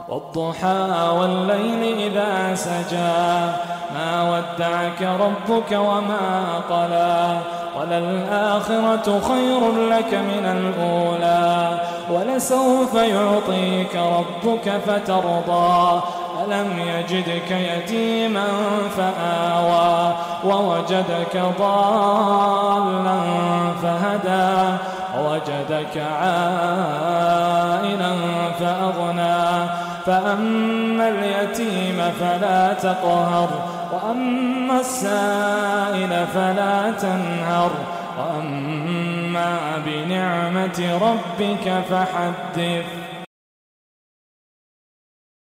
والضحى والليل إذا سجى ما ودعك ربك وما قلى وللآخرة خير لك من الأولى ولسوف يعطيك ربك فترضى ألم يجدك يتيما فآوى ووجدك ضالا فهدى ووجدك عائلا فأغنى فأما اليتيم فلا تقهر وأما السائل فلا تنهر وأما بنعمة ربك فحدث.